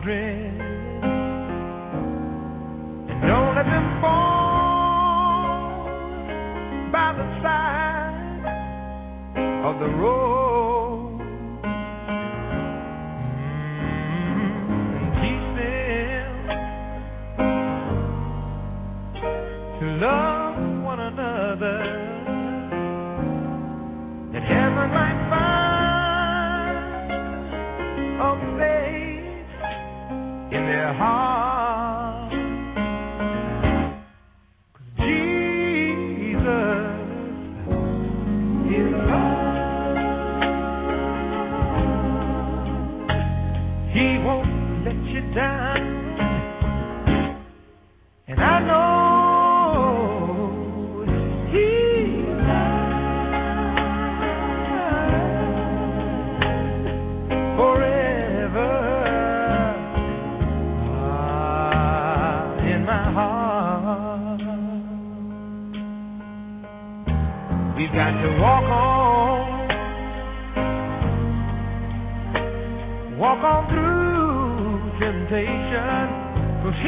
children, and don't let them fall by the side of the road. Teach them to love one another, that heaven might find a place in their heart. Jesus is love. He won't let you down, and I know we've got to walk on through temptation, 'cause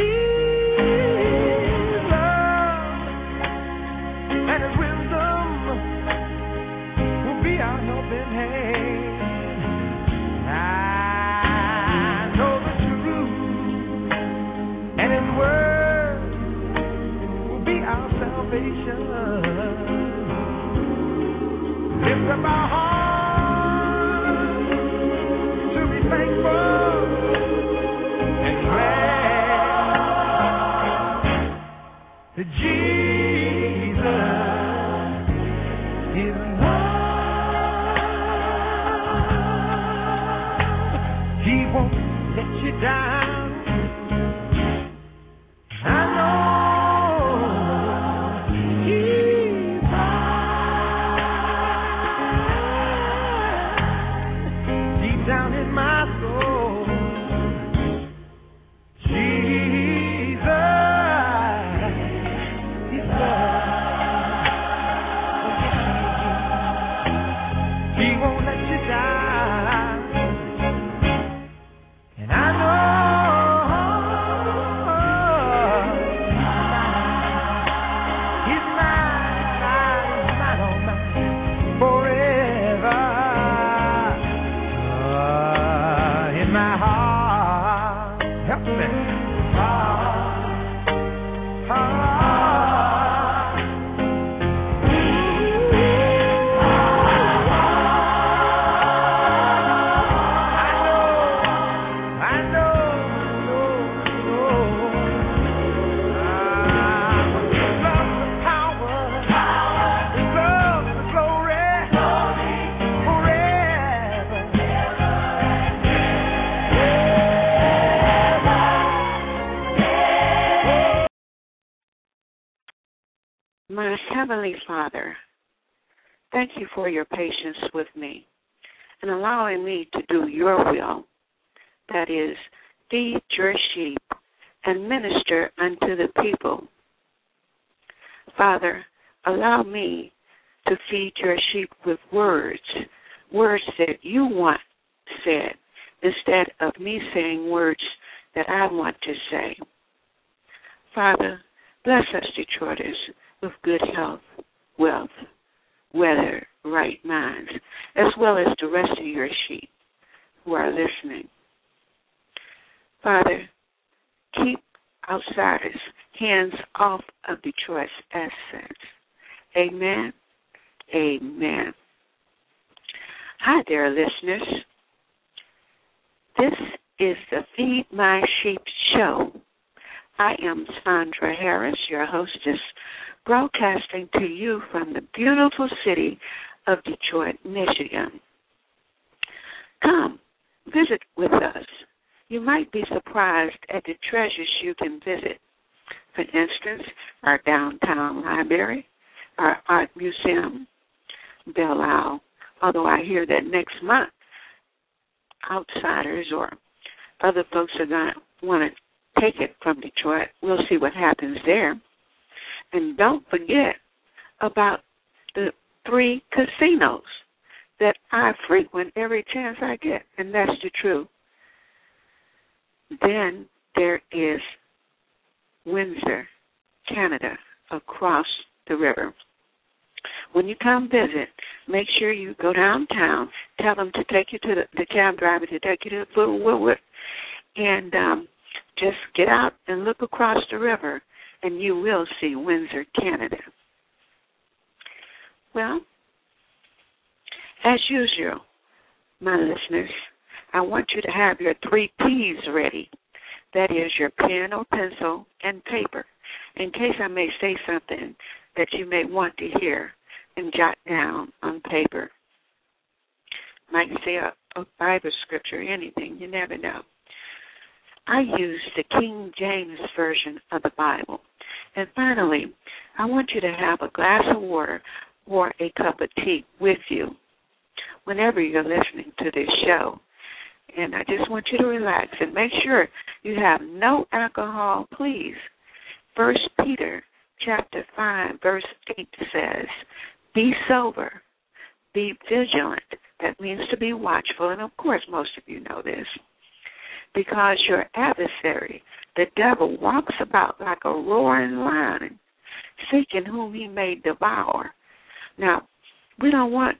His love and His wisdom will be our helping hand. I know the truth, and His word will be our salvation. Lift up our hearts to be thankful and glad that Jesus is love. He won't let you down. I know. Down in my soul, Jesus is love. He won't let you down, and I know He's mine, oh mine, forever. My heart, help me. My Heavenly Father, thank you for your patience with me and allowing me to do your will, that is, feed your sheep and minister unto the people. Father, allow me to feed your sheep with words that you want said, instead of me saying words that I want to say. Father, bless us Detroiters with good health, wealth, weather, right minds, as well as the rest of your sheep who are listening. Father, keep outsiders' hands off of Detroit's assets. Amen. Amen. Hi there, listeners. This is the Feed My Sheep show. I am Sandra Harris, your hostess, broadcasting to you from the beautiful city of Detroit, Michigan. Come, visit with us. You might be surprised at the treasures you can visit. For instance, our downtown library, our art museum, Belle Isle, although I hear that next month outsiders or other folks are going to want to take it from Detroit. We'll see what happens there. And don't forget about the 3 casinos that I frequent every chance I get, and that's the truth. Then there is Windsor, Canada, across the river. When you come visit, make sure you go downtown. Tell them to take you to the cab driver to take you to Little Woodward, and just get out and look across the river, and you will see Windsor, Canada. Well, as usual, my listeners, I want you to have your 3 P's ready. That is your pen or pencil and paper, in case I may say something that you may want to hear and jot down on paper. Might say a Bible scripture, anything, you never know. I use the King James Version of the Bible. And finally, I want you to have a glass of water or a cup of tea with you whenever you're listening to this show. And I just want you to relax and make sure you have no alcohol, please. 1 Peter chapter 5, verse 8 says, be sober, be vigilant. That means to be watchful, and of course most of you know this. Because your adversary, the devil, walks about like a roaring lion, seeking whom he may devour. Now, we don't want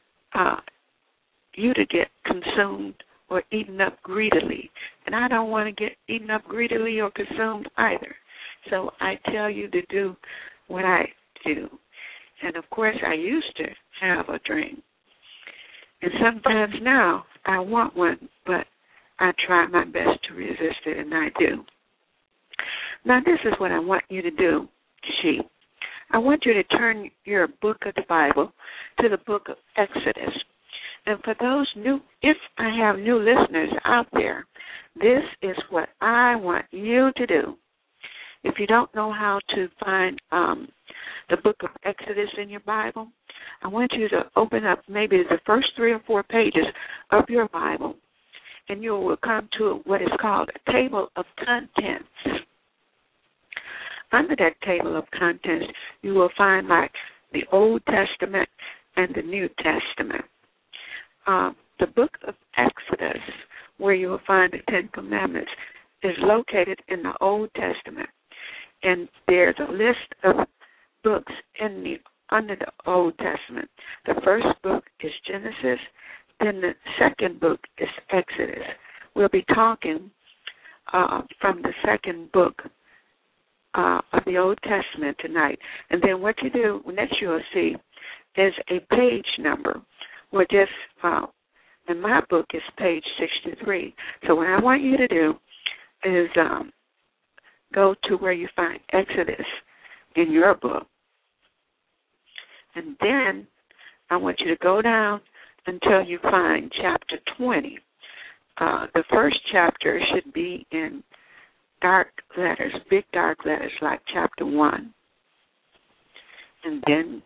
you to get consumed or eaten up greedily. And I don't want to get eaten up greedily or consumed either. So I tell you to do what I do. And, of course, I used to have a drink. And sometimes now I want one, but I try my best to resist it, and I do. Now, this is what I want you to do, sheep. I want you to turn your book of the Bible to the book of Exodus. And for those new, if I have new listeners out there, this is what I want you to do. If you don't know how to find the book of Exodus in your Bible, I want you to open up maybe the first 3 or 4 pages of your Bible, and you will come to what is called a table of contents. Under that table of contents, you will find like the Old Testament and the New Testament. The book of Exodus, where you will find the 10 Commandments, is located in the Old Testament. And there's a list of books under the Old Testament. The first book is Genesis, then the second book is Exodus. We'll be talking from the second book of the Old Testament tonight. And then what you do, next you'll see, is a page number. Well, just in my book is page 63. So what I want you to do is go to where you find Exodus in your book. And then I want you to go down until you find chapter 20. The first chapter should be in dark letters, big dark letters, like chapter 1. And then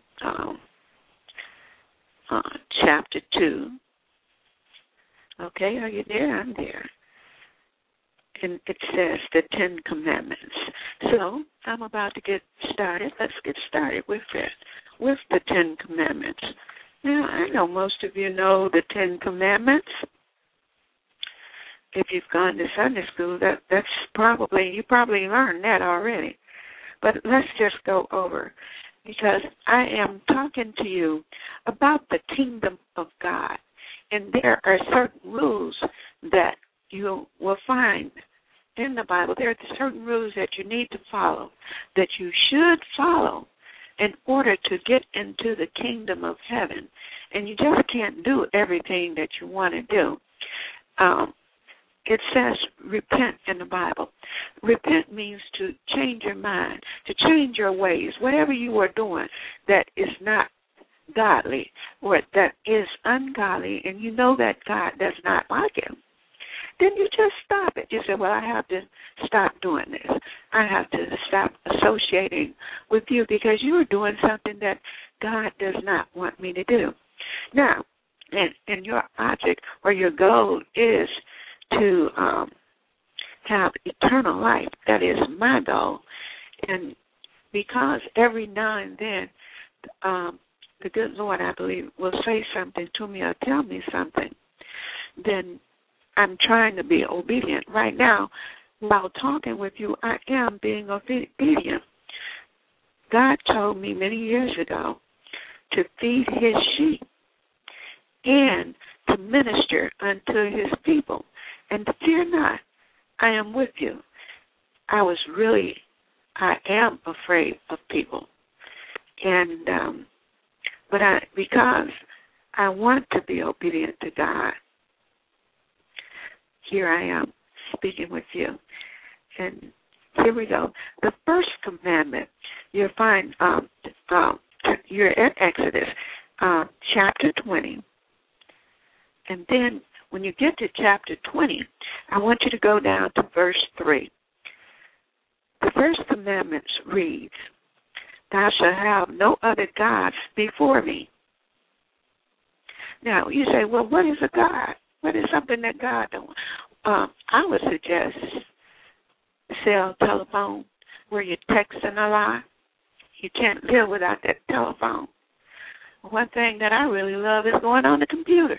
chapter 2. Okay, are you there? I'm there. And it says the 10 Commandments. So I'm about to get started. Let's get started with it, with the 10 Commandments. Now, I know most of you know the 10 Commandments. If you've gone to Sunday school, that's probably, you probably learned that already. But let's just go over, because I am talking to you about the kingdom of God. And there are certain rules that you will find in the Bible. There are certain rules that you need to follow, that you should follow in order to get into the kingdom of heaven. And you just can't do everything that you want to do. It says repent in the Bible. Repent means to change your mind, to change your ways. Whatever you are doing that is not godly or that is ungodly, and you know that God does not like it, then you just stop it. You say, well, I have to stop doing this. I have to stop associating with you because you are doing something that God does not want me to do. Now, and your object or your goal is to have eternal life. That is my goal. And because every now and then the good Lord, I believe, will say something to me or tell me something, then I'm trying to be obedient. Right now, while talking with you, I am being obedient. God told me many years ago to feed his sheep and to minister unto his people. And fear not, I am with you. I am afraid of people. And because I want to be obedient to God, here I am speaking with you. And here we go. The first commandment, you'll find, you're in Exodus chapter 20. And then when you get to chapter 20, I want you to go down to verse 3. The first commandment reads, thou shalt have no other gods before me. Now, you say, well, what is a God? What is something that God don't? I would suggest cell telephone where you're texting a lot. You can't live without that telephone. One thing that I really love is going on the computer.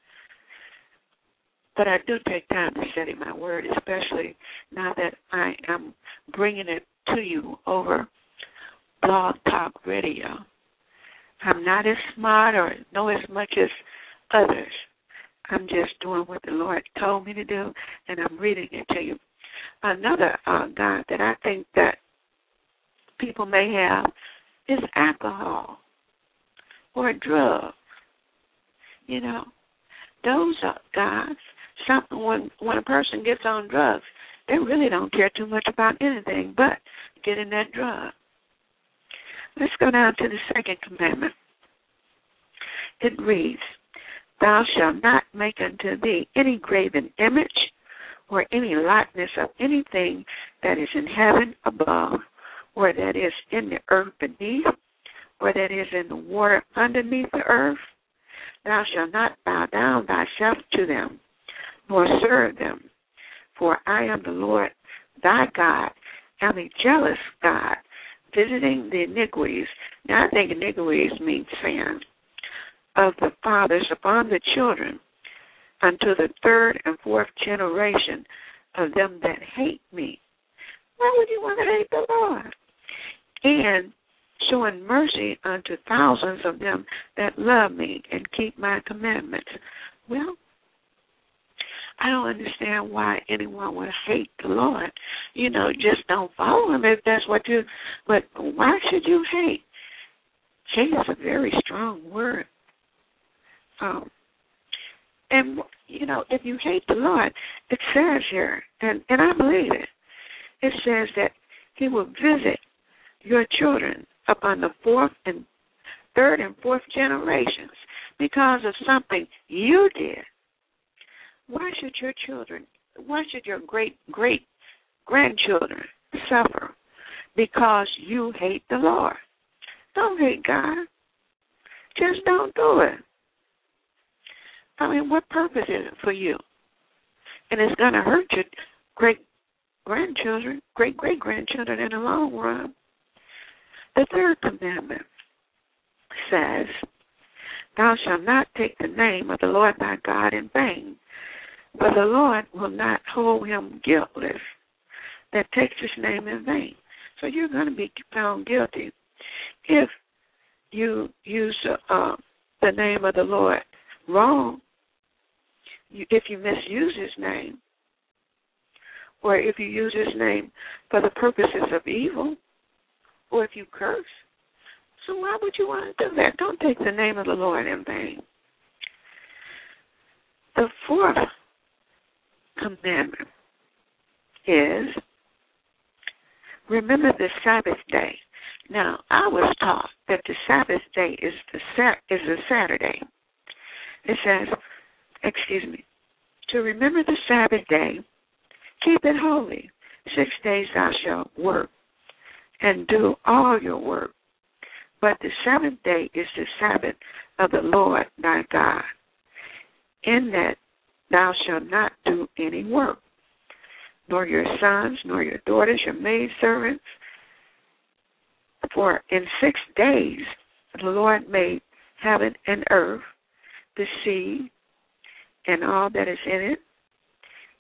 But I do take time to study my word, especially now that I am bringing it to you over Blog Talk Radio. I'm not as smart or know as much as others. I'm just doing what the Lord told me to do, and I'm reading it to you. Another God that I think that people may have is alcohol or drugs. You know, those are gods. Something when a person gets on drugs, they really don't care too much about anything but getting that drug. Let's go down to the second commandment. It reads, thou shalt not make unto thee any graven image or any likeness of anything that is in heaven above, or that is in the earth beneath, or that is in the water underneath the earth. Thou shalt not bow down thyself to them, nor serve them. For I am the Lord thy God, am a jealous God, visiting the iniquities. Now I think iniquities means sin of the fathers upon the children, unto the third and fourth generation of them that hate me. Why would you want to hate the Lord? And showing mercy unto thousands of them that love me and keep my commandments. Well, I don't understand why anyone would hate the Lord. You know, just don't follow him if that's what you, but why should you hate? Hate is a very strong word. And, you know, if you hate the Lord, it says here, and I believe it, it says that he will visit your children upon the third and fourth generations because of something you did. Why should your great-great-grandchildren suffer because you hate the Lord? Don't hate God. Just don't do it. I mean, what purpose is it for you? And it's going to hurt your great-grandchildren, great-great-grandchildren in the long run. The third commandment says, thou shalt not take the name of the Lord thy God in vain, for the Lord will not hold him guiltless that takes his name in vain. So you're going to be found guilty if you use the name of the Lord wrong, if you misuse his name, or if you use his name for the purposes of evil, or if you curse. So why would you want to do that? Don't take the name of the Lord in vain. The fourth commandment is remember the Sabbath day. Now, I was taught that the Sabbath day is a Saturday. It says, to remember the Sabbath day, keep it holy. 6 days thou shalt work and do all your work. But the seventh day is the Sabbath of the Lord thy God. In that thou shalt not do any work, nor your sons, nor your daughters, your maidservants. For in 6 days the Lord made heaven and earth, the sea, and all that is in it,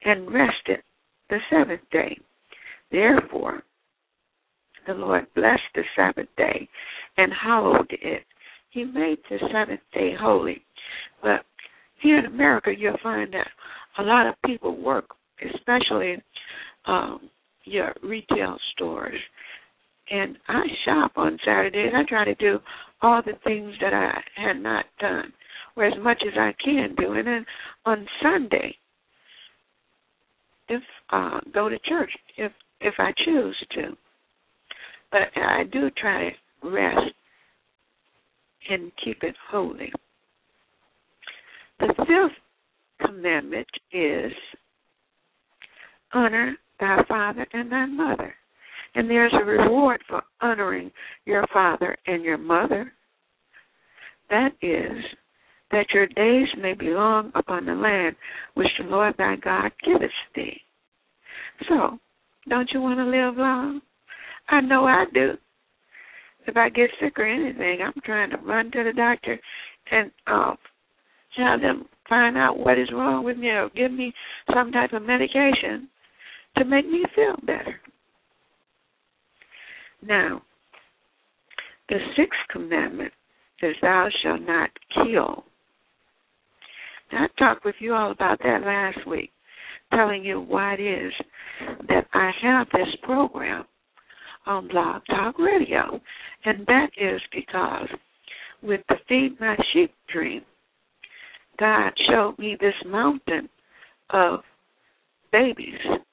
and rested the seventh day. Therefore, the Lord blessed the Sabbath day and hallowed it. He made the seventh day holy. But here in America, you'll find that a lot of people work, especially your retail stores. And I shop on Saturdays. I try to do all the things that I had not done, or as much as I can do. And then on Sunday, go to church if I choose to. But I do try to rest and keep it holy. The fifth commandment is honor thy father and thy mother. And there's a reward for honoring your father and your mother. That is, that your days may be long upon the land which the Lord thy God giveth thee. So, don't you want to live long? I know I do. If I get sick or anything, I'm trying to run to the doctor and have them find out what is wrong with me or give me some type of medication to make me feel better. Now, the sixth commandment is thou shalt not kill. Now, I talked with you all about that last week, telling you why it is that I have this program on Blog Talk Radio. And that is because with the Feed My Sheep dream, God showed me this mountain of babies.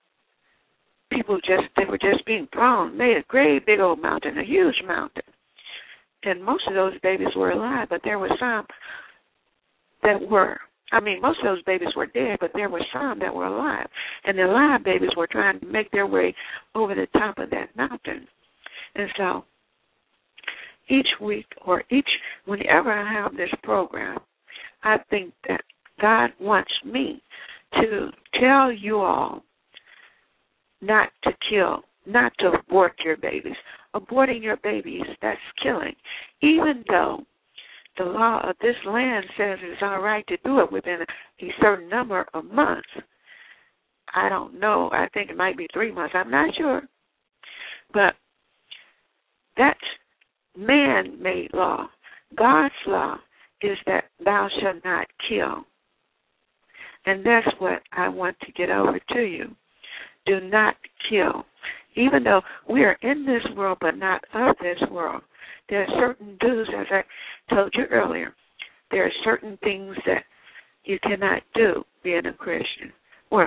They were just being thrown, made a great big old mountain, a huge mountain. And most of those babies were alive, but there were some that were, most of those babies were dead, but there were some that were alive. And the alive babies were trying to make their way over the top of that mountain. And so each week or whenever I have this program, I think that God wants me to tell you all not to kill, not to abort your babies. Aborting your babies, that's killing. Even though the law of this land says it's all right to do it within a certain number of months. I don't know. I think it might be 3 months. I'm not sure. But that's man-made law. God's law is that thou shalt not kill. And that's what I want to get over to you. Do not kill. Even though we are in this world but not of this world, there are certain dues, as I told you earlier, there are certain things that you cannot do being a Christian, or,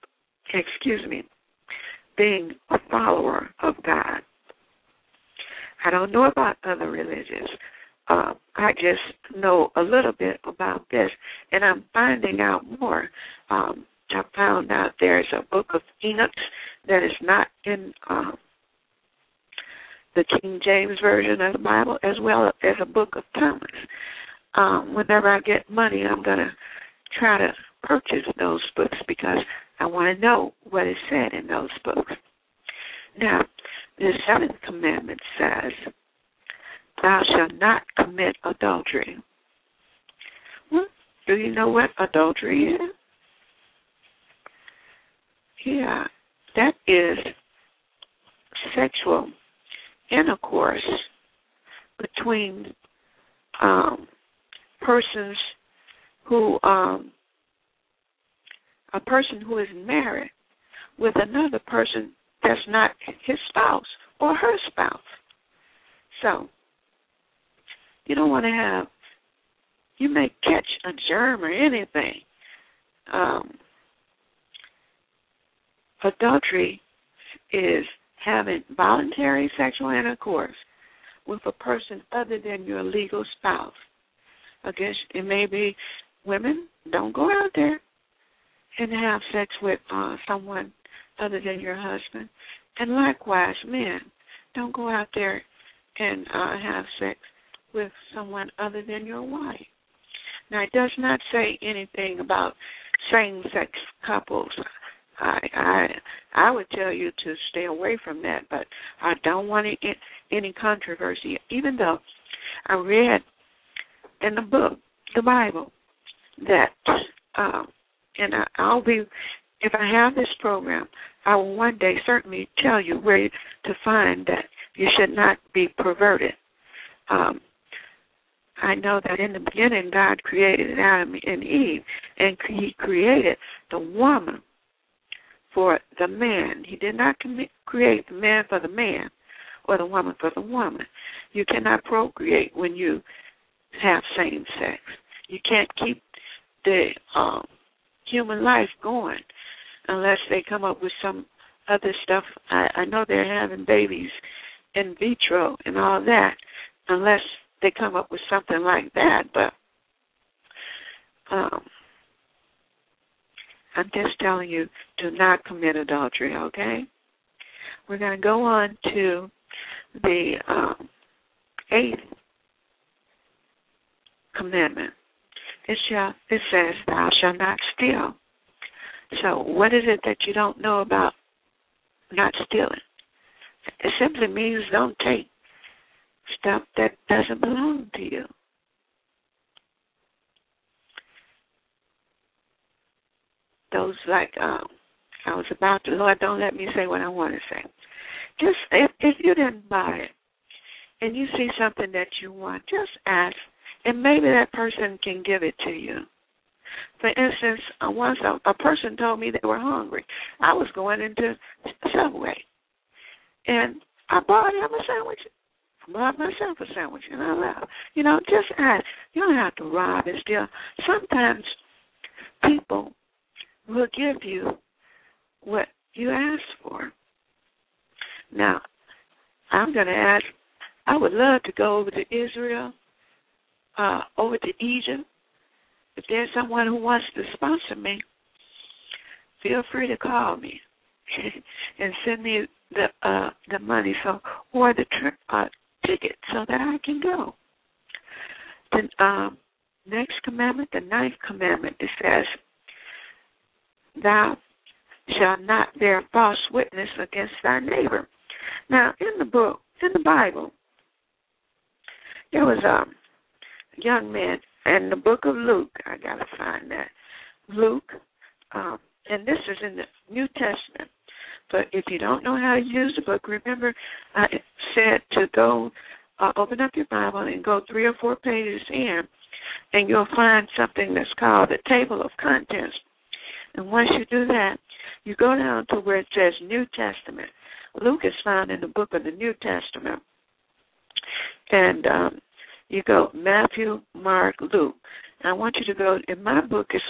being a follower of God. I don't know about other religions. I just know a little bit about this, and I'm finding out more. I found out there's a book of Enoch that is not in the King James Version of the Bible, as well as a book of Thomas. Whenever I get money, I'm going to try to purchase those books because I want to know what is said in those books. Now, the seventh commandment says, thou shalt not commit adultery. Well, do you know what adultery is? Yeah, that is sexual intercourse between persons who, a person who is married with another person that's not his spouse or her spouse. So, you don't want to have, you may catch a germ or anything. Adultery is having voluntary sexual intercourse with a person other than your legal spouse. I guess it may be women, don't go out there and have sex with someone other than your husband. And likewise, men, don't go out there and have sex with someone other than your wife. Now, it does not say anything about same-sex couples. I would tell you to stay away from that, but I don't want any controversy, even though I read in the book, the Bible, that, and I'll be if I have this program, I will one day certainly tell you where to find that you should not be perverted. I know that in the beginning God created Adam and Eve, and He created the woman for the man. He did not create the man for the man or the woman for the woman. You cannot procreate when you have same sex. You can't keep the human life going unless they come up with some other stuff. I know they're having babies in vitro and all that, unless they come up with something like that. But I'm just telling you, do not commit adultery, okay? We're going to go on to the 8th commandment. It says, thou shalt not steal. So what is it that you don't know about not stealing? It simply means don't take stuff that doesn't belong to you. Those I was about to, Lord, don't let me say what I want to say. Just, if you didn't buy it and you see something that you want, just ask, and maybe that person can give it to you. For instance, once a person told me they were hungry. I was going into Subway, and I bought him a sandwich. Bought myself a sandwich, and I left. Just ask. You don't have to rob and steal. Sometimes people will give you what you ask for. Now, I'm going to ask, I would love to go over to Israel, over to Egypt. If there's someone who wants to sponsor me, feel free to call me and send me the money or the ticket so that I can go. The next commandment, the 9th commandment, it says, thou shalt not bear false witness against thy neighbor. Now, in the Bible, there was a young man in the book of Luke. I got to find that. Luke, and this is in the New Testament. But if you don't know how to use the book, remember I said to go open up your Bible and go 3 or 4 pages in, and you'll find something that's called the table of contents. And once you do that, you go down to where it says New Testament. Luke is found in the book of the New Testament. And you go Matthew, Mark, Luke. And I want you to go, in my book, it's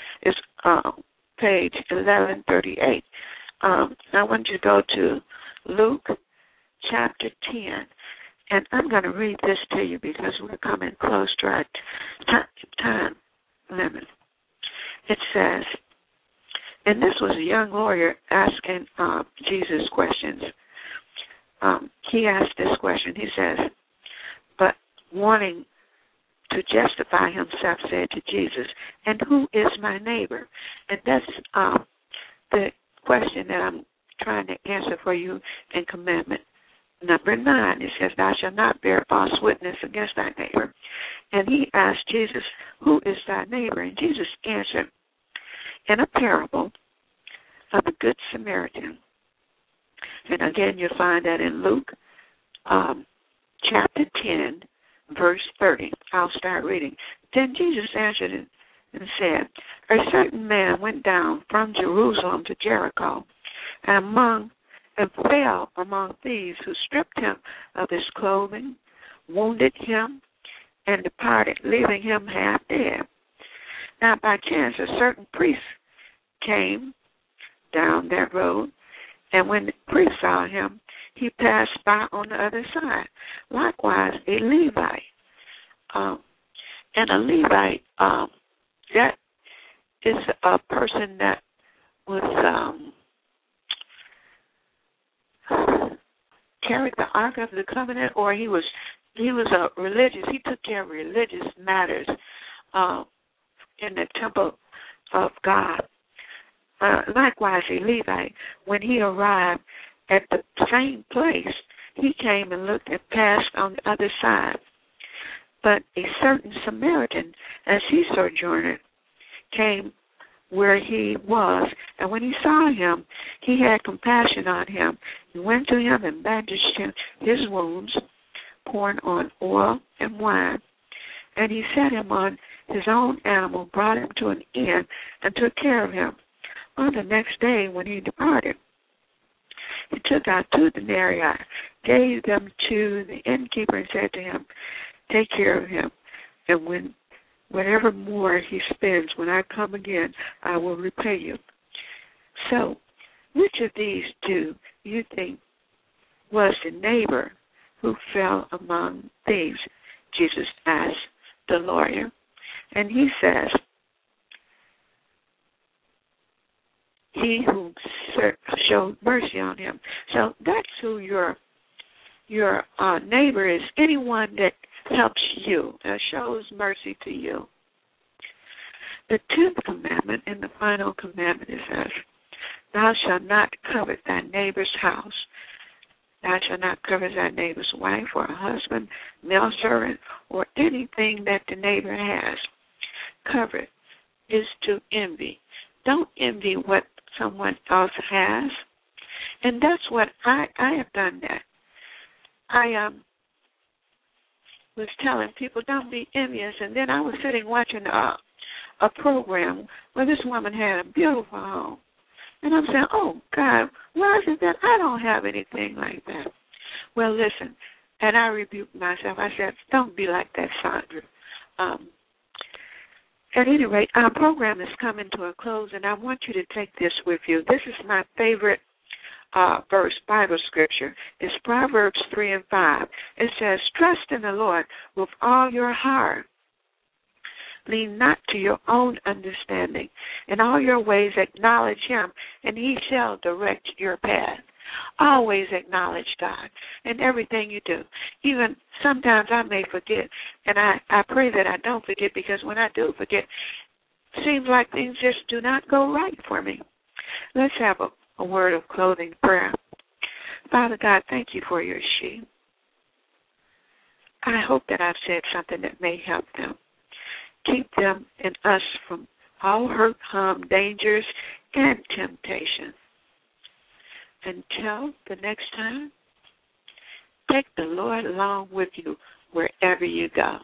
page 1138. I want you to go to Luke chapter 10. And I'm going to read this to you because we're coming close to our time limit. It says, and this was a young lawyer asking Jesus questions. He asked this question. He says, but wanting to justify himself, said to Jesus, and who is my neighbor? And that's the question that I'm trying to answer for you in commandment number 9. It says, thou shalt not bear false witness against thy neighbor. And he asked Jesus, who is thy neighbor? And Jesus answered, in a parable of the Good Samaritan. And again, you'll find that in Luke chapter 10, verse 30. I'll start reading. Then Jesus answered and said, a certain man went down from Jerusalem to Jericho, and fell among thieves, who stripped him of his clothing, wounded him, and departed, leaving him half dead. Now by chance a certain priest came down that road, and when the priest saw him, he passed by on the other side. Likewise, a Levite. And a Levite, that is a person that was carried the Ark of the Covenant, or he was a religious. He took care of religious matters in the temple of God. Likewise, a Levite, when he arrived at the same place, he came and looked and passed on the other side. But a certain Samaritan, as he sojourned, came where he was. And when he saw him, he had compassion on him. He went to him and bandaged his wounds, pouring on oil and wine. And he set him on his own animal, brought him to an inn, and took care of him. On the next day, when he departed, he took out 2 denarii, gave them to the innkeeper, and said to him, "Take care of him, and whatever more he spends, when I come again, I will repay you." So, which of these 2 you think was the neighbor who fell among thieves? Jesus asked the lawyer. And he says, he who showed mercy on him. So that's who your neighbor is, anyone that helps you, that shows mercy to you. The 10th commandment and the final commandment is this: thou shalt not covet thy neighbor's house. Thou shalt not covet thy neighbor's wife or a husband, male servant, or anything that the neighbor has. Covet is to envy. Don't envy what someone else has. And that's what I have done that. I was telling people, don't be envious. And then I was sitting watching a program where this woman had a beautiful home. And I'm saying, oh, God, why is it that I don't have anything like that? Well, listen, and I rebuked myself. I said, don't be like that, Sandra. At any rate, our program is coming to a close, and I want you to take this with you. This is my favorite verse, Bible scripture. It's Proverbs 3:5. It says, trust in the Lord with all your heart. Lean not to your own understanding. In all your ways acknowledge him, and he shall direct your path. Always acknowledge God in everything you do. Even sometimes I may forget, and I pray that I don't forget, because when I do forget, it seems like things just do not go right for me. Let's have a word of closing prayer. Father God, thank you for your sheep. I hope that I've said something that may help them. Keep them and us from all hurt, harm, dangers, and temptation. Until the next time, take the Lord along with you wherever you go.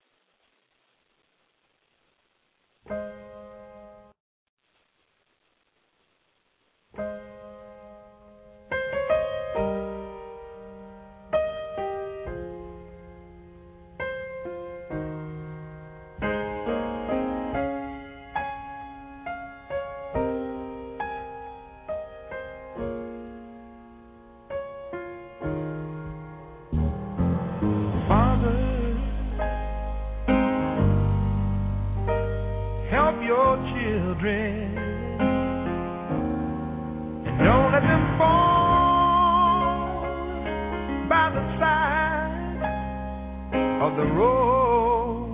And don't let them fall by the side of the road.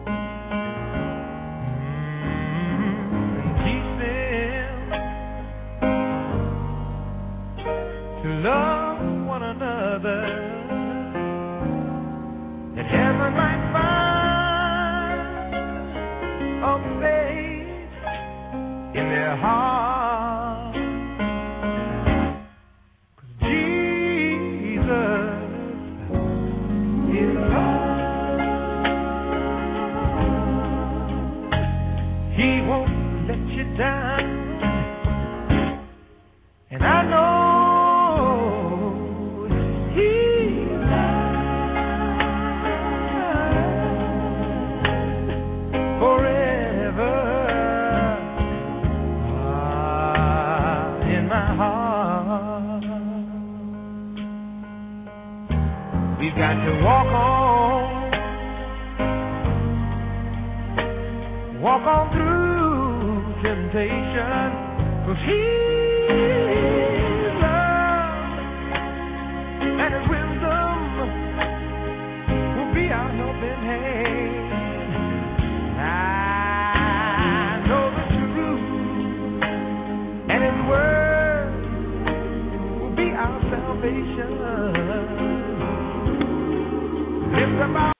Teach them to love one another, that heaven might find a place in their heart. 'Cause Jesus is love. He won't let you down, and I know He's mine forever. We've got to walk on through temptation, 'cause His love and His wisdom will be our helping hand. I know the truth, and His word will be our salvation. Lift up our